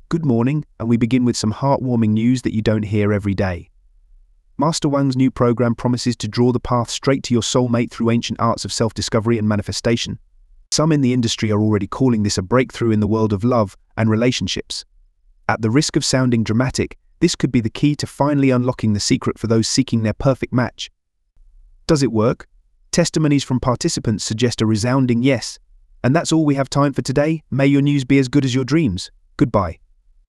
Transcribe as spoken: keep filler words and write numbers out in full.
Good morning, and we begin with some heartwarming news that you don't hear every day. Master Wang's new program promises to draw the path straight to your soulmate through ancient arts of self-discovery and manifestation. Some in the industry are already calling this a breakthrough in the world of love and relationships. At the risk of sounding dramatic, this could be the key to finally unlocking the secret for those seeking their perfect match. Does it work? Testimonies from participants suggest a resounding yes. And that's all we have time for today. May your news be as good as your dreams. Goodbye.